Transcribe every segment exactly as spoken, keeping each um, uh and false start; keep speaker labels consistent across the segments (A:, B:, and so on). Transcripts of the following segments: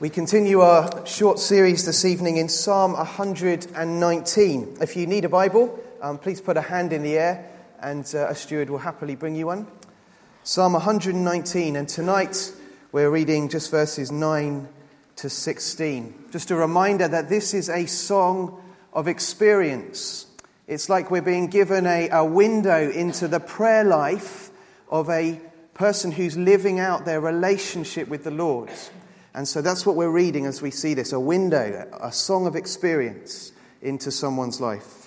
A: We continue our short series this evening in Psalm one hundred nineteen. If you need a Bible, um, please put a hand in the air and uh, a steward will happily bring you one. Psalm one hundred nineteen, and tonight we're reading just verses nine to sixteen. Just a reminder that this is a song of experience. It's like we're being given a, a window into the prayer life of a person who's living out their relationship with the Lord. And so that's what we're reading as we see this, a window, a song of experience into someone's life.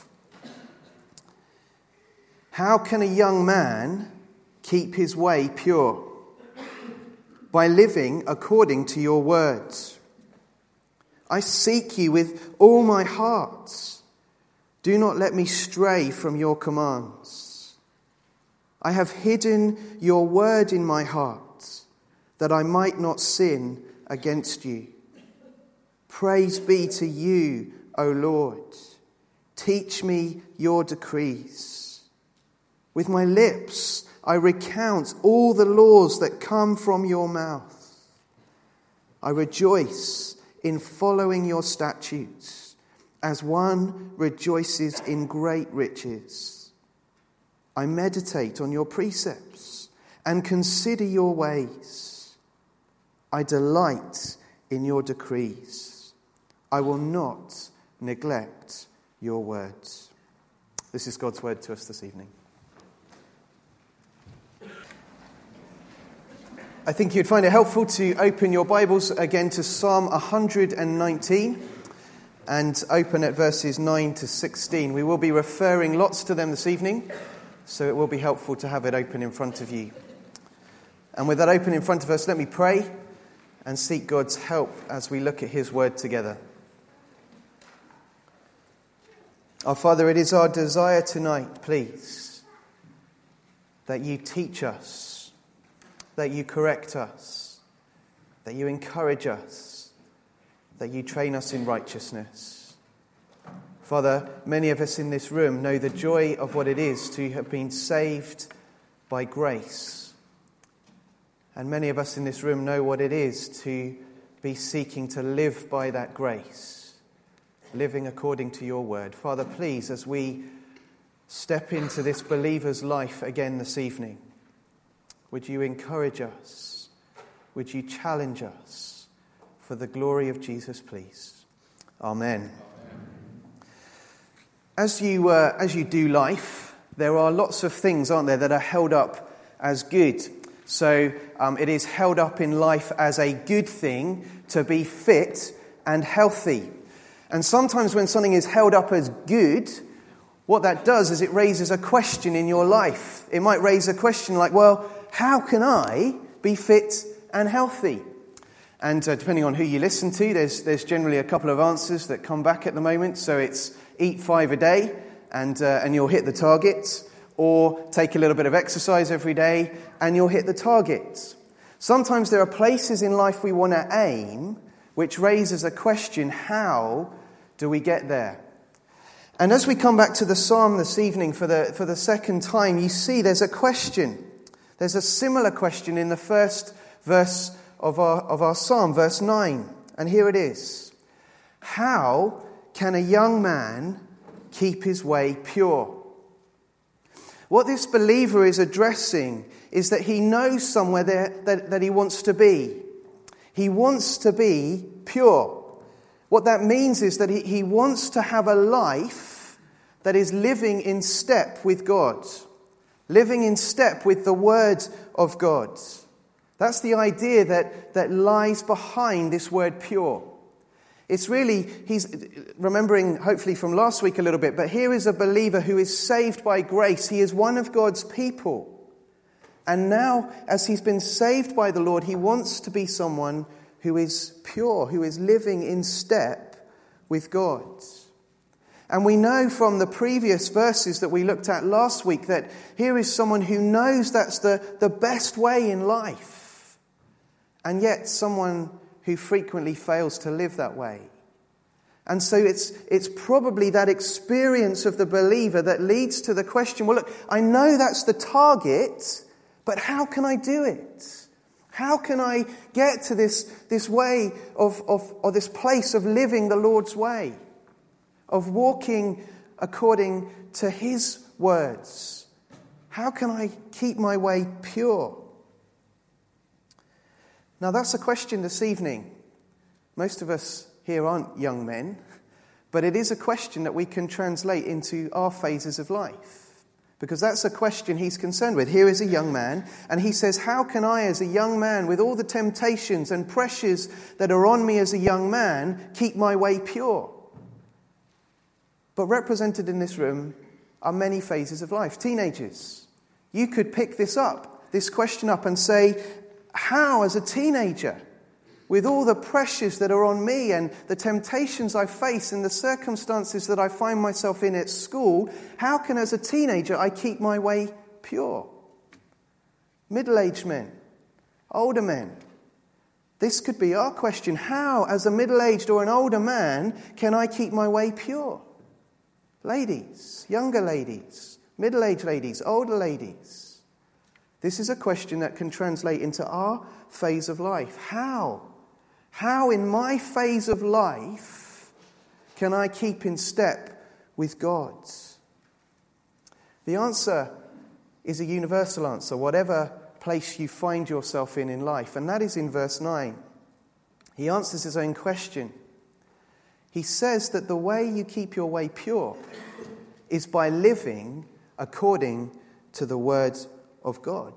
A: How can a young man keep his way pure? By living according to your words. I seek you with all my heart. Do not let me stray from your commands. I have hidden your word in my heart, that I might not sin against you. Praise be to you, O Lord. Teach me your decrees. With my lips I recount all the laws that come from your mouth. I rejoice in following your statutes, as one rejoices in great riches. I meditate on your precepts and consider your ways. I delight in your decrees. I will not neglect your words. This is God's word to us this evening. I think you'd find it helpful to open your Bibles again to Psalm one hundred nineteen and open at verses nine to sixteen. We will be referring lots to them this evening, so it will be helpful to have it open in front of you. And with that open in front of us, let me pray and seek God's help as we look at his word together. Our Father, it is our desire tonight, please, that you teach us, that you correct us, that you encourage us, that you train us in righteousness. Father, many of us in this room know the joy of what it is to have been saved by grace. And many of us in this room know what it is to be seeking to live by that grace, living according to your word. Father, please, as we step into this believer's life again this evening, would you encourage us? Would you challenge us for the glory of Jesus, please? Amen. As you, uh, as you do life, there are lots of things, aren't there, that are held up as good. So um, it is held up in life as a good thing to be fit and healthy. And sometimes when something is held up as good, what that does is it raises a question in your life. It might raise a question like, well, how can I be fit and healthy? And uh, depending on who you listen to, there's there's generally a couple of answers that come back at the moment. So it's eat five a day and uh, and you'll hit the target. Or take a little bit of exercise every day and you'll hit the target. Sometimes there are places in life we want to aim, which raises a question, how do we get there? And as we come back to the psalm this evening for the, for the second time, you see there's a question. There's a similar question in the first verse of our, of our psalm, verse nine. And here it is. How can a young man keep his way pure? What this believer is addressing is that he knows somewhere there that, that he wants to be. He wants to be pure. What that means is that he, he wants to have a life that is living in step with God. Living in step with the word of God. That's the idea that, that lies behind this word pure. It's really, he's remembering hopefully from last week a little bit, but here is a believer who is saved by grace. He is one of God's people. And now, as he's been saved by the Lord, he wants to be someone who is pure, who is living in step with God. And we know from the previous verses that we looked at last week that here is someone who knows that's the, the best way in life. And yet someone who frequently fails to live that way. And so it's it's probably that experience of the believer that leads to the question, well, look, I know that's the target, but how can I do it? How can I get to this, this way of, of, or this place of living the Lord's way, of walking according to his words? How can I keep my way pure? Now that's a question this evening. Most of us here aren't young men, but it is a question that we can translate into our phases of life. Because that's a question he's concerned with. Here is a young man, and he says, how can I, as a young man, with all the temptations and pressures that are on me as a young man, keep my way pure? But represented in this room are many phases of life. Teenagers, you could pick this up, this question up, and say, how, as a teenager, with all the pressures that are on me and the temptations I face and the circumstances that I find myself in at school, how can, as a teenager, I keep my way pure? Middle-aged men, older men, this could be our question. How, as a middle-aged or an older man, can I keep my way pure? Ladies, younger ladies, middle-aged ladies, older ladies. This is a question that can translate into our phase of life. How? How in my phase of life can I keep in step with God? The answer is a universal answer, whatever place you find yourself in in life, and that is in verse nine. He answers his own question. He says that the way you keep your way pure is by living according to the word of God.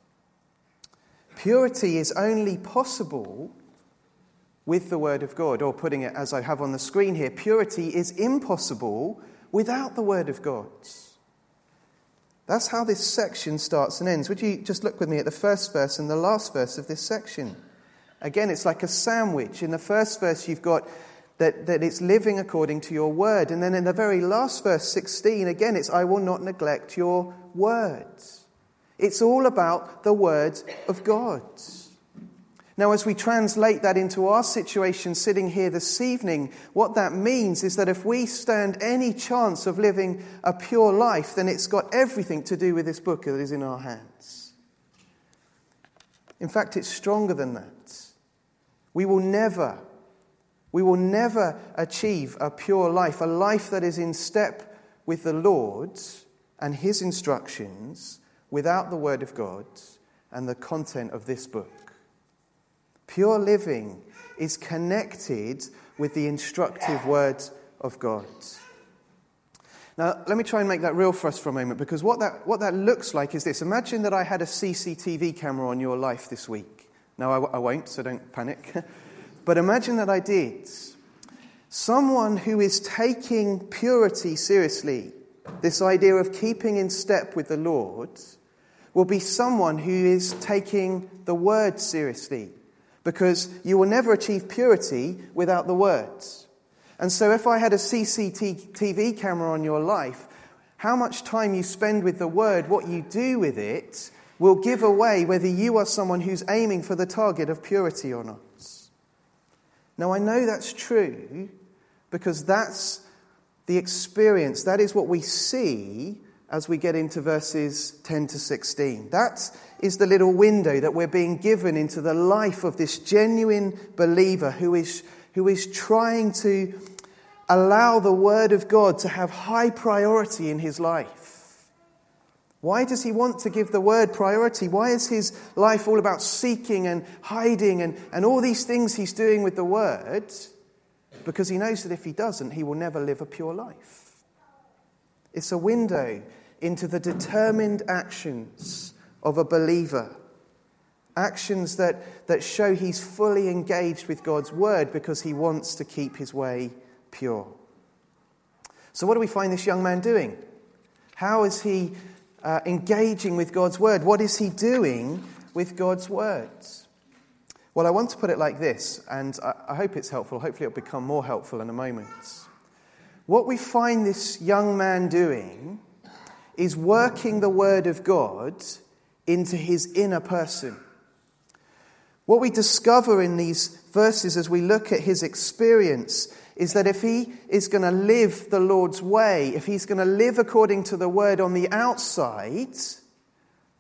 A: Purity is only possible with the word of God, or putting it as I have on the screen here, purity is impossible without the word of God. That's how this section starts and ends. Would you just look with me at the first verse and the last verse of this section? Again, it's like a sandwich. In the first verse, you've got that, that it's living according to your word. And then in the very last verse, sixteen, again, it's I will not neglect your words. It's all about the word of God. Now, as we translate that into our situation sitting here this evening, what that means is that if we stand any chance of living a pure life, then it's got everything to do with this book that is in our hands. In fact, it's stronger than that. We will never, we will never achieve a pure life, a life that is in step with the Lord and his instructions without the word of God and the content of this book. Pure living is connected with the instructive word of God. Now, let me try and make that real for us for a moment, because what that what that looks like is this. Imagine that I had a C C T V camera on your life this week. No, I, I won't, so don't panic. But imagine that I did. Someone who is taking purity seriously, this idea of keeping in step with the Lord, will be someone who is taking the word seriously. Because you will never achieve purity without the words. And so if I had a C C T V camera on your life, how much time you spend with the word, what you do with it, will give away whether you are someone who's aiming for the target of purity or not. Now, I know that's true because that's the experience. That is what we see as we get into verses ten to sixteen. That is the little window that we're being given into the life of this genuine believer who is, who is trying to allow the word of God to have high priority in his life. Why does he want to give the word priority? Why is his life all about seeking and hiding and, and all these things he's doing with the word? Because he knows that if he doesn't, he will never live a pure life. It's a window into the determined actions of a believer. Actions that, that show he's fully engaged with God's word because he wants to keep his way pure. So what do we find this young man doing? How is he uh, engaging with God's word? What is he doing with God's words? Well, I want to put it like this, and I, I hope it's helpful. Hopefully it'll become more helpful in a moment. What we find this young man doing is working the word of God into his inner person. What we discover in these verses as we look at his experience is that if he is going to live the Lord's way, if he's going to live according to the word on the outside,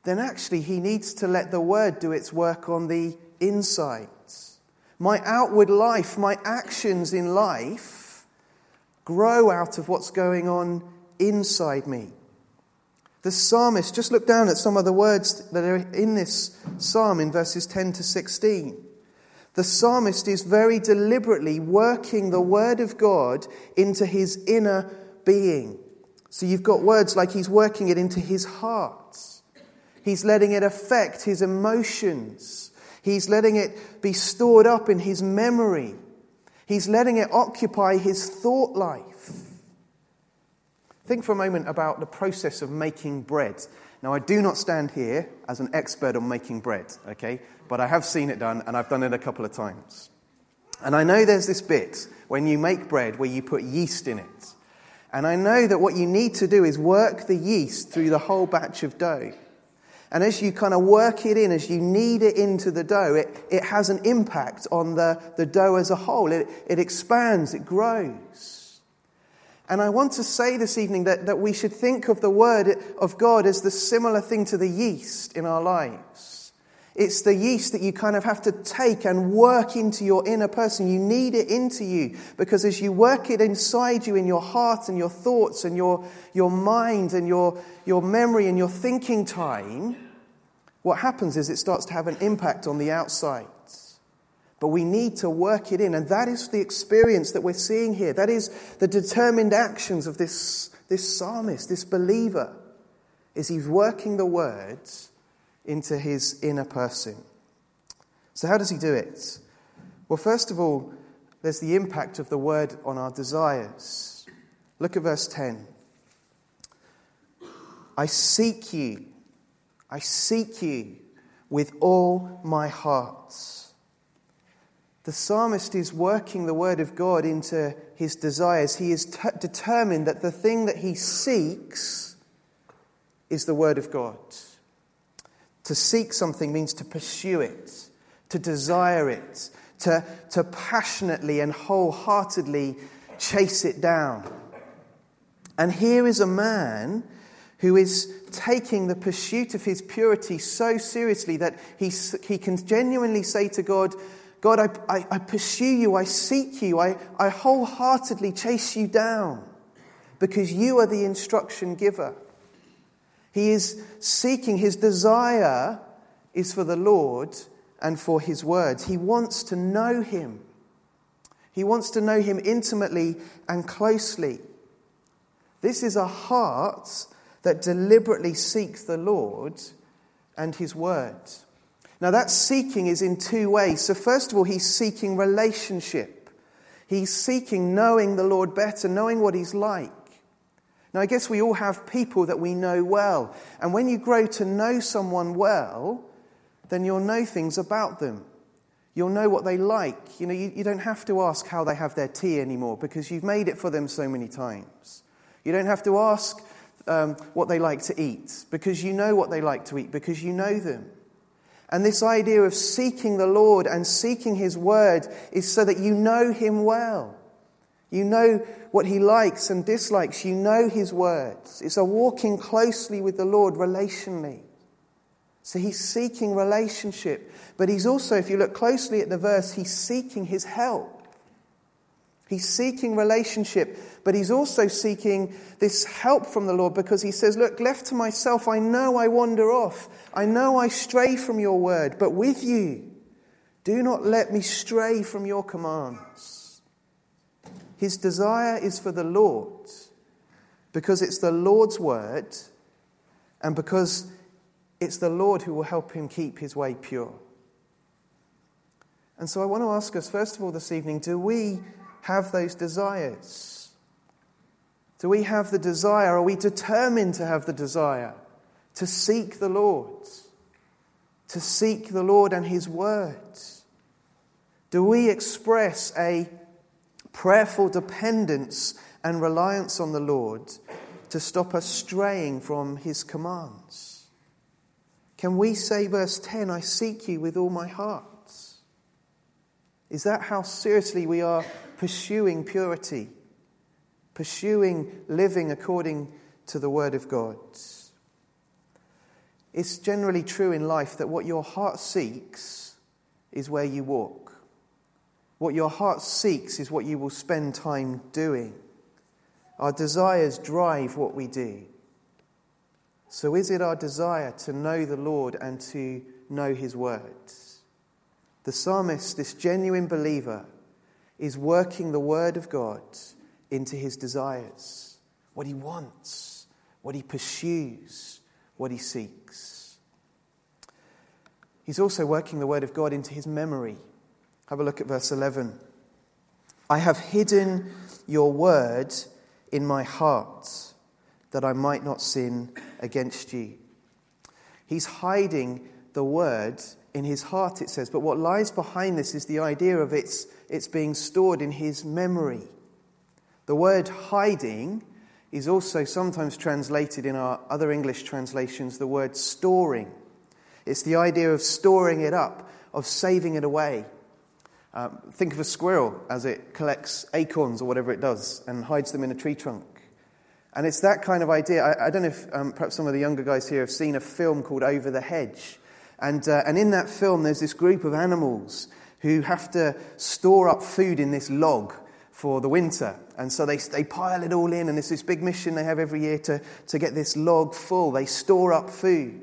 A: then actually he needs to let the word do its work on the inside. My outward life, my actions in life grow out of what's going on inside me. The psalmist, just look down at some of the words that are in this psalm in verses ten to sixteen. The psalmist is very deliberately working the word of God into his inner being. So you've got words like he's working it into his heart. He's letting it affect his emotions. He's letting it be stored up in his memory. He's letting it occupy his thought life. Think for a moment about the process of making bread. Now, I do not stand here as an expert on making bread, okay? But I have seen it done, and I've done it a couple of times. And I know there's this bit when you make bread where you put yeast in it. And I know that what you need to do is work the yeast through the whole batch of dough. And as you kind of work it in, as you knead it into the dough, it, it has an impact on the, the dough as a whole. It, it expands, it grows. And I want to say this evening that, that we should think of the word of God as the similar thing to the yeast in our lives. It's the yeast that you kind of have to take and work into your inner person. You need it into you, because as you work it inside you in your heart and your thoughts and your, your mind and your, your memory and your thinking time, what happens is it starts to have an impact on the outside. But we need to work it in. And that is the experience that we're seeing here. That is the determined actions of this, this psalmist, this believer, is he's working the words into his inner person. So how does he do it? Well, first of all, there's the impact of the word on our desires. Look at verse ten. I seek you. I seek you with all my heart. The psalmist is working the word of God into his desires. He is t- determined that the thing that he seeks is the word of God. To seek something means to pursue it, to desire it, to, to passionately and wholeheartedly chase it down. And here is a man who is taking the pursuit of his purity so seriously that he, he can genuinely say to God, God, I, I, I pursue you, I seek you, I, I wholeheartedly chase you down because you are the instruction giver. He is seeking, his desire is for the Lord and for his words. He wants to know him. He wants to know him intimately and closely. This is a heart that deliberately seeks the Lord and his word. Now that seeking is in two ways. So first of all, he's seeking relationship. He's seeking knowing the Lord better, knowing what he's like. Now I guess we all have people that we know well. And when you grow to know someone well, then you'll know things about them. You'll know what they like. You know, you, you don't have to ask how they have their tea anymore because you've made it for them so many times. You don't have to ask um, what they like to eat because you know what they like to eat because you know them. And this idea of seeking the Lord and seeking his word is so that you know him well. You know what he likes and dislikes. You know his words. It's a walking closely with the Lord relationally. So he's seeking relationship. But he's also, if you look closely at the verse, he's seeking his help. He's seeking relationship, but he's also seeking this help from the Lord because he says, look, left to myself, I know I wander off. I know I stray from your word, but with you, do not let me stray from your commands. His desire is for the Lord because it's the Lord's word and because it's the Lord who will help him keep his way pure. And so I want to ask us, first of all this evening, do we have those desires? Do we have the desire? Are we determined to have the desire to seek the Lord? To seek the Lord and his word? Do we express a prayerful dependence and reliance on the Lord to stop us straying from his commands? Can we say, verse ten, I seek you with all my heart? Is that how seriously we are pursuing purity, pursuing living according to the word of God? It's generally true in life that what your heart seeks is where you walk. What your heart seeks is what you will spend time doing. Our desires drive what we do. So is it our desire to know the Lord and to know his words? The psalmist, this genuine believer, is working the word of God into his desires, what he wants, what he pursues, what he seeks. He's also working the word of God into his memory. Have a look at verse eleven. I have hidden your word in my heart, that I might not sin against you. He's hiding the word in his heart, it says. But what lies behind this is the idea of it's, it's being stored in his memory. The word hiding is also sometimes translated in our other English translations, the word storing. It's the idea of storing it up, of saving it away. Um, think of a squirrel as it collects acorns or whatever it does and hides them in a tree trunk. And it's that kind of idea. I, I don't know if um, perhaps some of the younger guys here have seen a film called Over the Hedge. And, uh, and in that film, there's this group of animals who have to store up food in this log for the winter. And so they they pile it all in, and it's this big mission they have every year to, to get this log full. They store up food.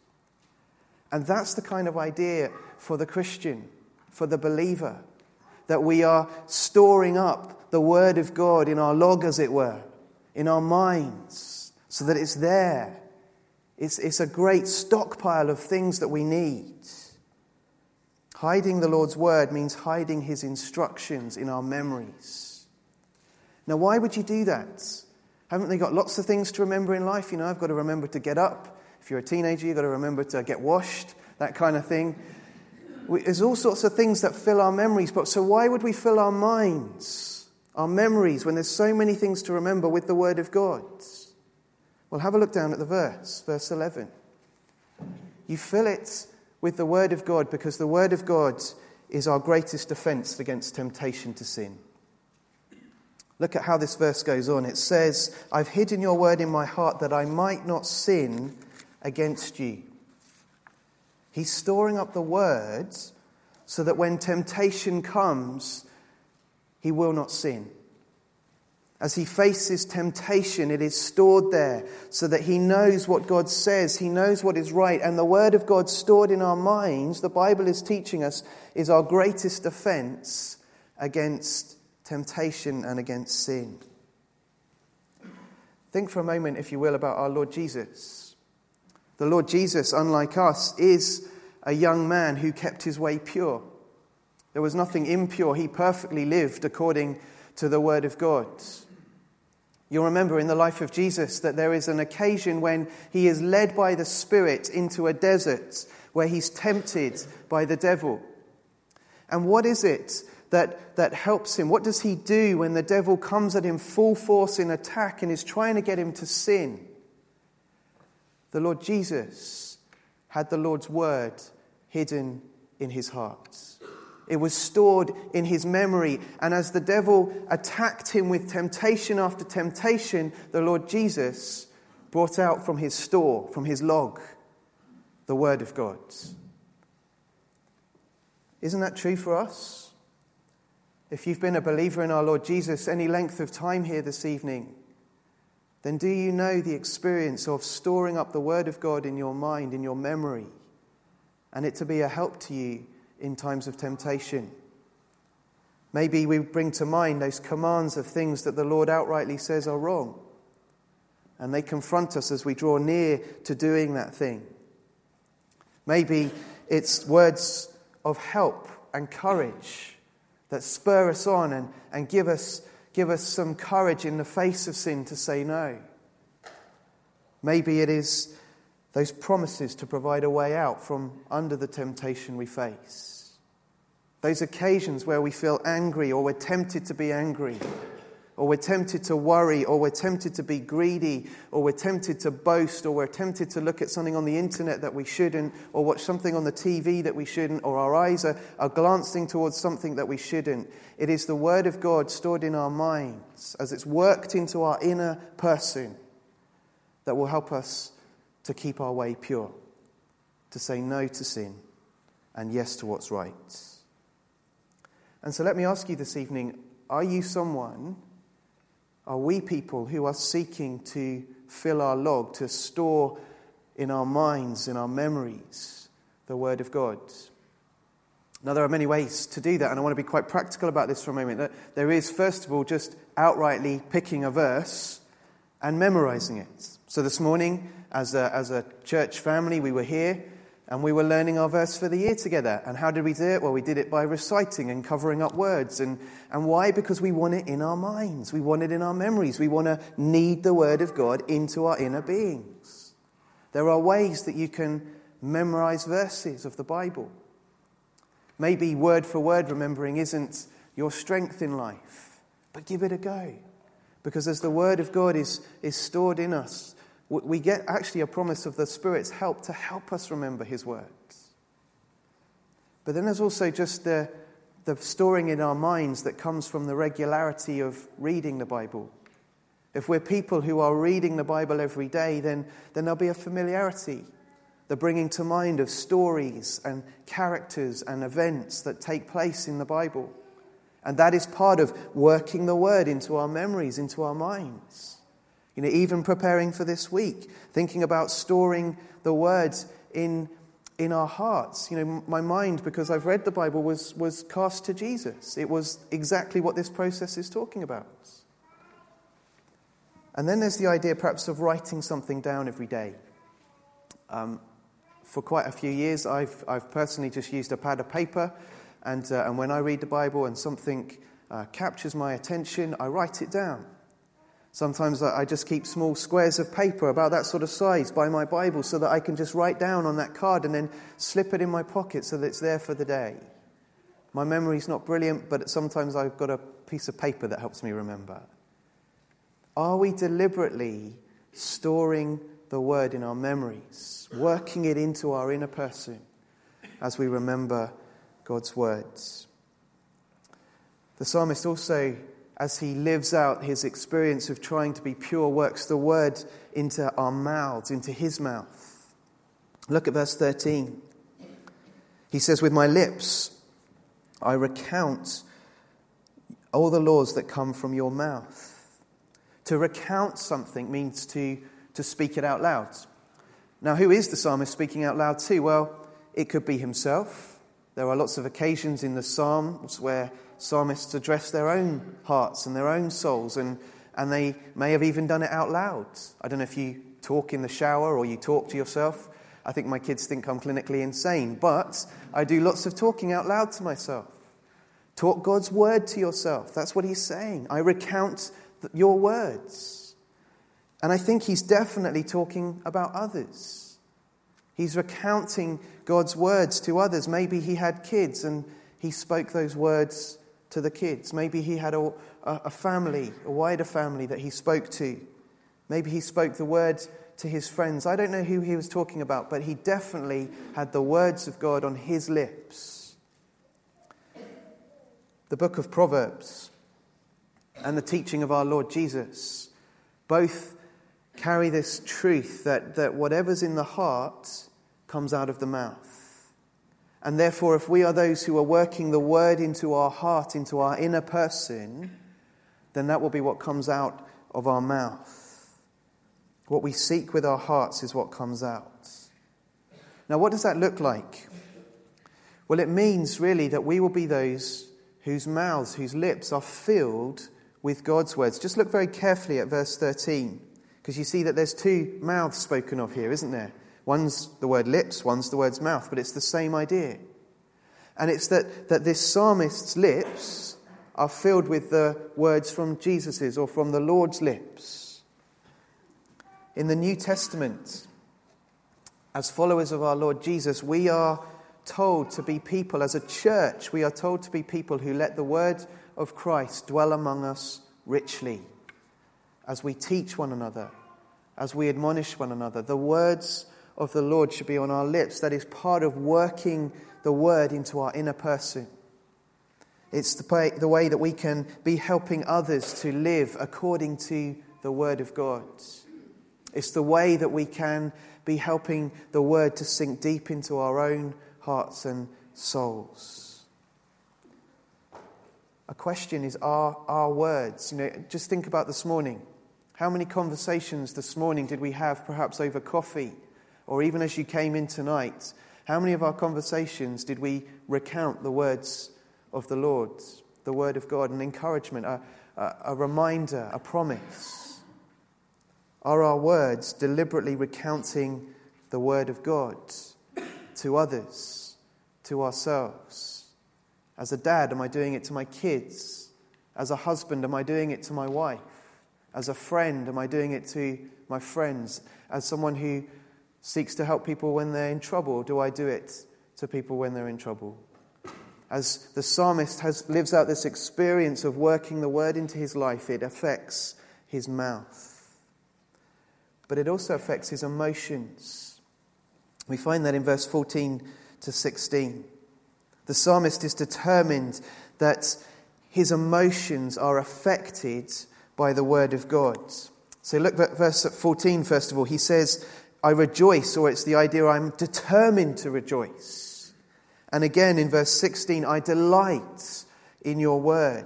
A: And that's the kind of idea for the Christian, for the believer, that we are storing up the word of God in our log, as it were, in our minds, so that it's there. It's, it's a great stockpile of things that we need. Hiding the Lord's word means hiding his instructions in our memories. Now, why would you do that? Haven't they got lots of things to remember in life? You know, I've got to remember to get up. If you're a teenager, you've got to remember to get washed, that kind of thing. We, there's all sorts of things that fill our memories. But so why would we fill our minds, our memories, when there's so many things to remember with the word of God? Well, have a look down at the verse, verse eleven. You fill it with the word of God because the word of God is our greatest defense against temptation to sin. Look at how this verse goes on. It says, I've hidden your word in my heart that I might not sin against you. He's storing up the words so that when temptation comes, he will not sin. As he faces temptation, it is stored there so that he knows what God says. He knows what is right. And the word of God stored in our minds, the Bible is teaching us, is our greatest defense against temptation and against sin. Think for a moment, if you will, about our Lord Jesus. The Lord Jesus, unlike us, is a young man who kept his way pure. There was nothing impure. He perfectly lived according to the word of God. You'll remember in the life of Jesus that there is an occasion when he is led by the Spirit into a desert where he's tempted by the devil. And what is it that, that helps him? What does he do when the devil comes at him full force in attack and is trying to get him to sin? The Lord Jesus had the Lord's word hidden in his heart. It was stored in his memory. And as the devil attacked him with temptation after temptation, the Lord Jesus brought out from his store, from his log, the word of God. Isn't that true for us? If you've been a believer in our Lord Jesus any length of time here this evening, then do you know the experience of storing up the word of God in your mind, in your memory, and it to be a help to you in times of temptation? Maybe we bring to mind those commands of things that the Lord outrightly says are wrong, and they confront us as we draw near to doing that thing. Maybe it's words of help and courage that spur us on and, and give us, give us some courage in the face of sin to say no. Maybe it is those promises to provide a way out from under the temptation we face. Those occasions where we feel angry, or we're tempted to be angry, or we're tempted to worry, or we're tempted to be greedy, or we're tempted to boast, or we're tempted to look at something on the internet that we shouldn't, or watch something on the T V that we shouldn't, or our eyes are, are glancing towards something that we shouldn't. It is the word of God stored in our minds as it's worked into our inner person that will help us to keep our way pure. to say no to sin and yes to what's right. And so let me ask you this evening, are you someone, are we people who are seeking to fill our log, to store in our minds, in our memories, the Word of God? Now, there are many ways to do that, and I want to be quite practical about this for a moment. There is, first of all, just outrightly picking a verse and memorizing it. So this morning, as a, as a church family, we were here, and we were learning our verse for the year together. And how did we do it? Well, we did it by reciting and covering up words. And, and why? Because we want it in our minds. We want it in our memories. We want to knead the Word of God into our inner beings. There are ways that you can memorize verses of the Bible. Maybe word for word remembering isn't your strength in life, but give it a go. Because as the Word of God is, is stored in us, we get actually a promise of the Spirit's help to help us remember His words. But then there's also just the, the storing in our minds that comes from the regularity of reading the Bible. If we're people who are reading the Bible every day, then, then there'll be a familiarity, the bringing to mind of stories and characters and events that take place in the Bible. And that is part of working the Word into our memories, into our minds. You know, even preparing for this week, thinking about storing the words in, in our hearts. You know, my mind, because I've read the Bible, was, was cast to Jesus. It was exactly what this process is talking about. And then there's the idea perhaps of writing something down every day. Um, for quite a few years, I've, I've personally just used a pad of paper, and, uh, and when I read the Bible and something uh, captures my attention, I write it down. Sometimes I just keep small squares of paper about that sort of size by my Bible so that I can just write down on that card and then slip it in my pocket so that it's there for the day. My memory's not brilliant, but sometimes I've got a piece of paper that helps me remember. Are we deliberately storing the Word in our memories, working it into our inner person as we remember God's words? The psalmist also, as he lives out his experience of trying to be pure, works the Word into our mouths, into his mouth. Look at verse thirteen. He says, "With my lips I recount all the laws that come from your mouth." To recount something means to, to speak it out loud. Now, who is the psalmist speaking out loud to? Well, it could be himself. There are lots of occasions in the Psalms where psalmists address their own hearts and their own souls, and, and they may have even done it out loud. I don't know if you talk in the shower or you talk to yourself. I think my kids think I'm clinically insane, but I do lots of talking out loud to myself. Talk God's word to yourself. That's what he's saying. I recount your words. And I think he's definitely talking about others. He's recounting God's words to others. Maybe he had kids and he spoke those words to the kids. Maybe he had a, a family, a wider family that he spoke to. Maybe he spoke the word to his friends. I don't know who he was talking about, but he definitely had the words of God on his lips. The book of Proverbs and the teaching of our Lord Jesus both carry this truth that, that whatever's in the heart comes out of the mouth. And therefore, if we are those who are working the word into our heart, into our inner person, then that will be what comes out of our mouth. What we seek with our hearts is what comes out. Now, what does that look like? Well, it means really that we will be those whose mouths, whose lips are filled with God's words. Just look very carefully at verse thirteen, because you see that there's two mouths spoken of here, isn't there? One's the word lips, one's the word's mouth, but it's the same idea. And it's that, that this psalmist's lips are filled with the words from Jesus's or from the Lord's lips. In the New Testament, as followers of our Lord Jesus, we are told to be people, as a church, we are told to be people who let the word of Christ dwell among us richly. As we teach one another, as we admonish one another, the words of the Lord should be on our lips. That is part of working the word into our inner person. It's the way, the way that we can be helping others to live according to the word of God. It's the way that we can be helping the word to sink deep into our own hearts and souls. A question is, are our words, you know, just think about this morning. How many conversations this morning did we have, perhaps over coffee, or even as you came in tonight? How many of our conversations did we recount the words of the Lord, the word of God, an encouragement, a, a, a reminder, a promise? Are our words deliberately recounting the word of God to others, to ourselves? As a dad, am I doing it to my kids? As a husband, am I doing it to my wife? As a friend, am I doing it to my friends? As someone who seeks to help people when they're in trouble, do I do it to people when they're in trouble? As the psalmist has lives out this experience of working the word into his life, it affects his mouth. But it also affects his emotions. We find that in verse fourteen to sixteen. The psalmist is determined that his emotions are affected by the word of God. So look at verse fourteen first of all. He says, I rejoice, or it's the idea I'm determined to rejoice. And again in verse sixteen, I delight in your word.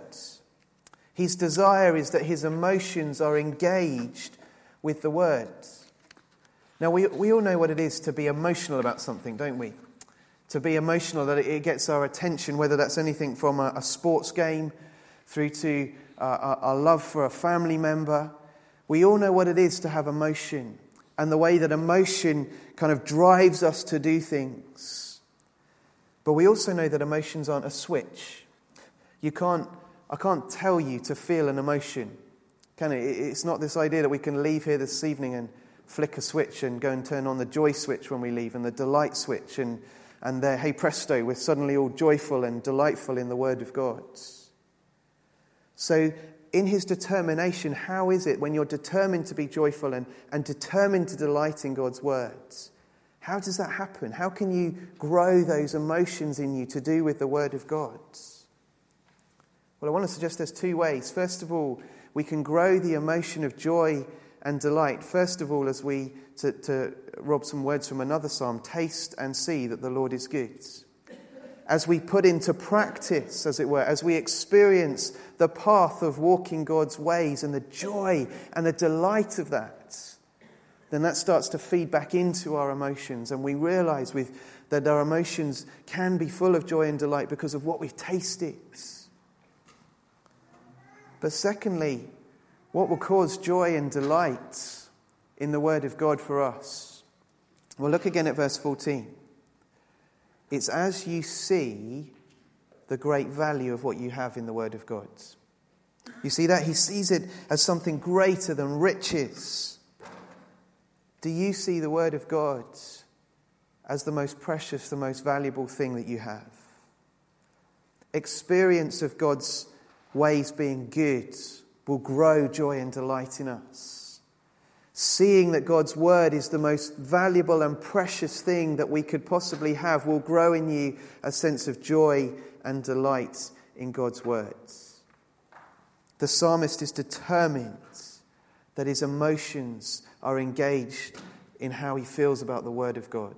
A: His desire is that his emotions are engaged with the word. Now we, we all know what it is to be emotional about something, don't we? To be emotional, that it gets our attention, whether that's anything from a, a sports game through to uh, our love for a family member. We all know what it is to have emotion and the way that emotion kind of drives us to do things. But we also know that emotions aren't a switch. You can't, I can't tell you to feel an emotion, can it? It's not this idea that we can leave here this evening and flick a switch and go and turn on the joy switch when we leave and the delight switch and And there, hey presto, we're suddenly all joyful and delightful in the word of God. So in his determination, how is it when you're determined to be joyful and, and determined to delight in God's words? How does that happen? How can you grow those emotions in you to do with the word of God? Well, I want to suggest there's two ways. First of all, we can grow the emotion of joy and delight. First of all, as we, to, to rob some words from another psalm, taste and see that the Lord is good. As we put into practice, as it were, as we experience the path of walking God's ways and the joy and the delight of that, then that starts to feed back into our emotions. And we realize with, that our emotions can be full of joy and delight because of what we've tasted. But secondly, what will cause joy and delight in the word of God for us? Well, look again at verse fourteen. It's as you see the great value of what you have in the word of God. You see that? He sees it as something greater than riches. Do you see the word of God as the most precious, the most valuable thing that you have? Experience of God's ways being good will grow joy and delight in us. Seeing that God's word is the most valuable and precious thing that we could possibly have will grow in you a sense of joy and delight in God's words. The psalmist is determined that his emotions are engaged in how he feels about the word of God.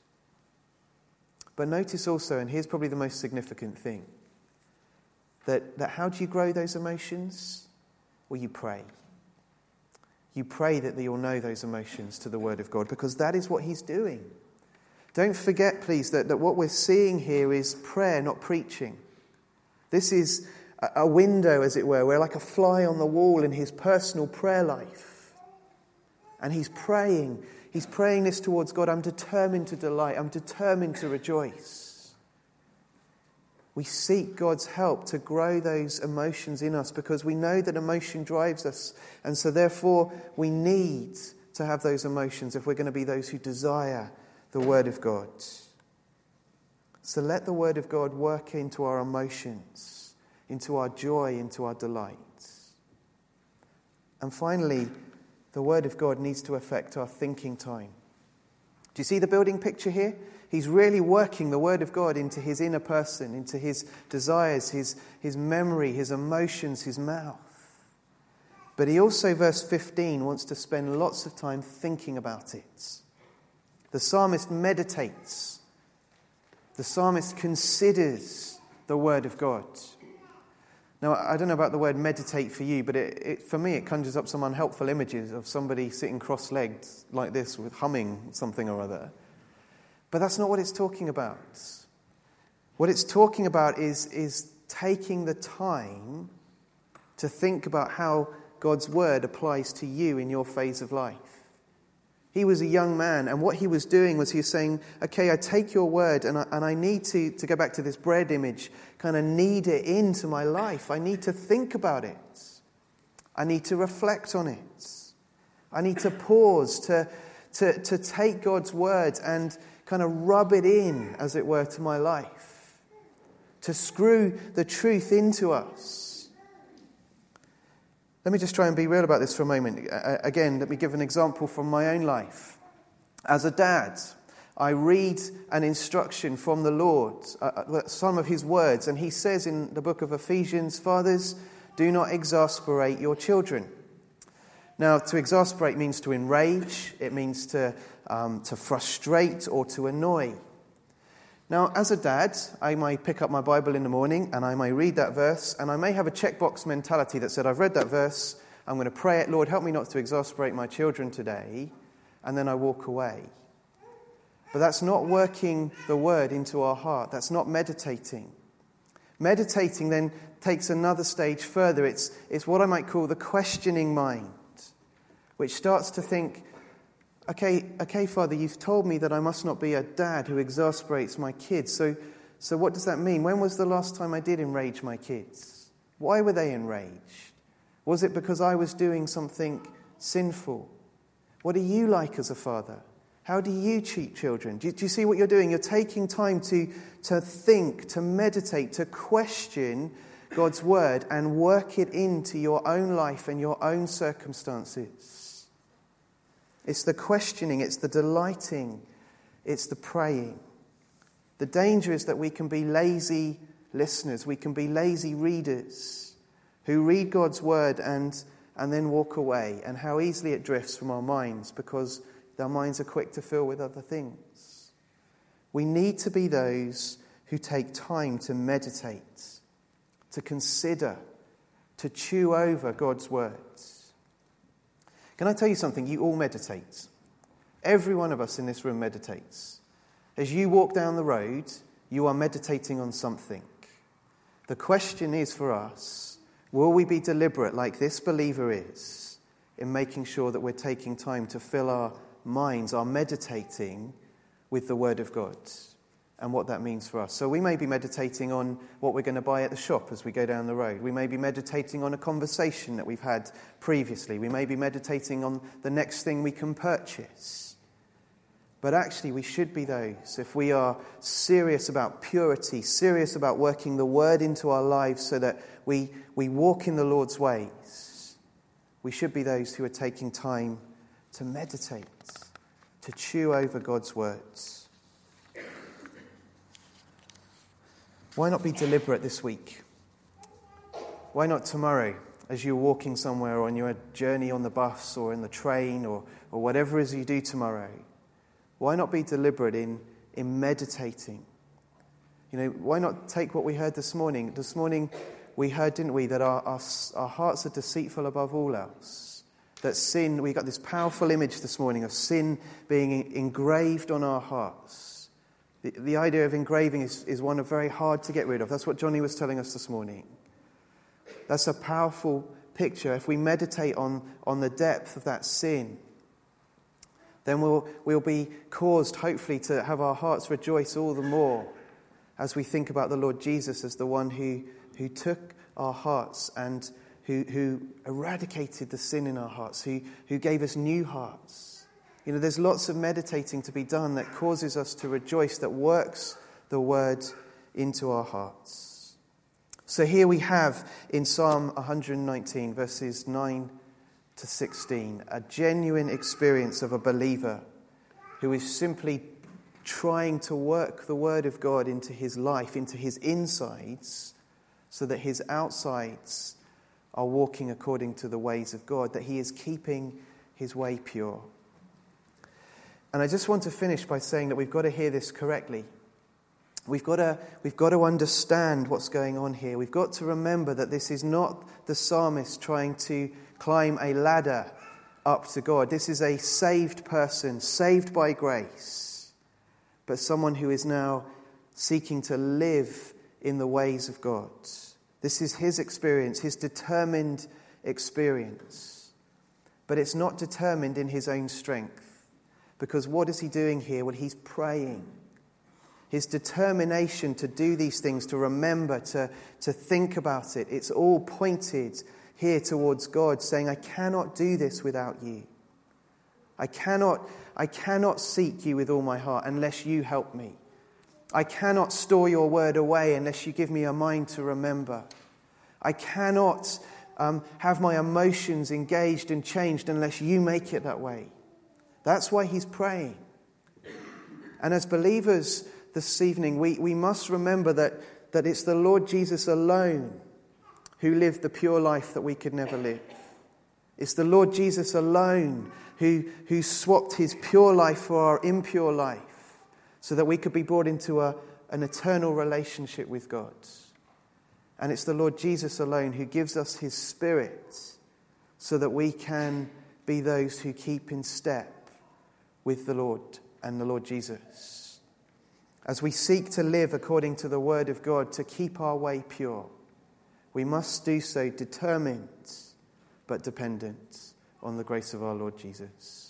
A: But notice also, and here's probably the most significant thing, that, that how do you grow those emotions? Well, you pray. You pray that you'll know those emotions to the word of God, because that is what he's doing. Don't forget, please, that, that what we're seeing here is prayer, not preaching. This is a, a window, as it were. We're like a fly on the wall in his personal prayer life. And he's praying. He's praying this towards God. I'm determined to delight. I'm determined to rejoice. We seek God's help to grow those emotions in us because we know that emotion drives us. And so therefore we need to have those emotions if we're going to be those who desire the word of God. So let the word of God work into our emotions, into our joy, into our delight. And finally, the word of God needs to affect our thinking time. Do you see the building picture here? He's really working the word of God into his inner person, into his desires, his, his memory, his emotions, his mouth. But he also, verse fifteen, wants to spend lots of time thinking about it. The psalmist meditates. The psalmist considers the word of God. Now, I don't know about the word meditate for you, but it, it, for me it conjures up some unhelpful images of somebody sitting cross-legged like this with humming something or other. But that's not what it's talking about. What it's talking about is, is taking the time to think about how God's word applies to you in your phase of life. He was a young man, and what he was doing was he was saying, okay, I take your word, and I, and I need to, to go back to this bread image, kind of knead it into my life. I need to think about it. I need to reflect on it. I need to pause, to, to, to take God's word and kind of rub it in, as it were, to my life. To screw the truth into us. Let me just try and be real about this for a moment. Again, let me give an example from my own life. As a dad, I read an instruction from the Lord, uh, some of his words, and he says in the book of Ephesians, fathers, do not exasperate your children. Now, to exasperate means to enrage, it means to, um, to frustrate or to annoy. Now, as a dad, I may pick up my Bible in the morning and I may read that verse, and I may have a checkbox mentality that said, I've read that verse, I'm going to pray it, Lord, help me not to exasperate my children today, and then I walk away. But that's not working the word into our heart. That's not meditating. Meditating then takes another stage further. It's, it's what I might call the questioning mind, which starts to think, Okay, okay, Father, you've told me that I must not be a dad who exasperates my kids. So, so what does that mean? When was the last time I did enrage my kids? Why were they enraged? Was it because I was doing something sinful? What are you like as a father? How do you treat children? Do you, do you see what you're doing? You're taking time to, to think, to meditate, to question God's word and work it into your own life and your own circumstances. It's the questioning, it's the delighting, it's the praying. The danger is that we can be lazy listeners, we can be lazy readers who read God's word and, and then walk away, and how easily it drifts from our minds because our minds are quick to fill with other things. We need to be those who take time to meditate, to consider, to chew over God's words. Can I tell you something? You all meditate. Every one of us in this room meditates. As you walk down the road, you are meditating on something. The question is for us, will we be deliberate like this believer is in making sure that we're taking time to fill our minds, our meditating with the Word of God and what that means for us? So we may be meditating on what we're going to buy at the shop as we go down the road. We may be meditating on a conversation that we've had previously. We may be meditating on the next thing we can purchase. But actually, we should be those, if we are serious about purity, serious about working the word into our lives so that we, we walk in the Lord's ways, we should be those who are taking time to meditate, to chew over God's words. Why not be deliberate this week? Why not tomorrow, as you're walking somewhere or on your journey on the bus or in the train or, or whatever it is you do tomorrow? Why not be deliberate in, in meditating? You know, why not take what we heard this morning? This morning we heard, didn't we, that our, our, our hearts are deceitful above all else. That sin, we got this powerful image this morning of sin being engraved on our hearts. The, the idea of engraving is, is one of very hard to get rid of. That's what Johnny was telling us this morning. That's a powerful picture. If we meditate on, on the depth of that sin, then we'll, we'll be caused, hopefully, to have our hearts rejoice all the more as we think about the Lord Jesus as the one who, who took our hearts and who, who eradicated the sin in our hearts, who, who gave us new hearts. You know, there's lots of meditating to be done that causes us to rejoice, that works the word into our hearts. So here we have in Psalm one nineteen, verses nine to sixteen, a genuine experience of a believer who is simply trying to work the word of God into his life, into his insides, so that his outsides are walking according to the ways of God, that he is keeping his way pure. And I just want to finish by saying that we've got to hear this correctly. We've got to, we've got to understand what's going on here. We've got to remember that this is not the psalmist trying to climb a ladder up to God. This is a saved person, saved by grace, but someone who is now seeking to live in the ways of God. This is his experience, his determined experience. But it's not determined in his own strength. Because what is he doing here? Well, he's praying. His determination to do these things, to remember, to, to think about it, it's all pointed here towards God, saying, I cannot do this without you. I cannot, I cannot seek you with all my heart unless you help me. I cannot store your word away unless you give me a mind to remember. I cannot um, have my emotions engaged and changed unless you make it that way. That's why he's praying. And as believers this evening, we, we must remember that, that it's the Lord Jesus alone who lived the pure life that we could never live. It's the Lord Jesus alone who, who swapped his pure life for our impure life so that we could be brought into a, an eternal relationship with God. And it's the Lord Jesus alone who gives us his Spirit so that we can be those who keep in step with the Lord and the Lord Jesus. As we seek to live according to the word of God, to keep our way pure, we must do so determined but dependent on the grace of our Lord Jesus.